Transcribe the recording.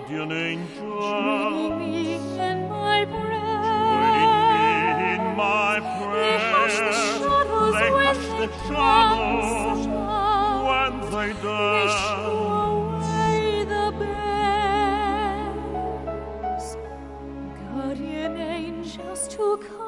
guardian angel, joining me in my joining me in prayer. my They hush the prayer. shadows They when hush they the shadows dance. when they They dance. shoo away the bears. Guardian angels to come.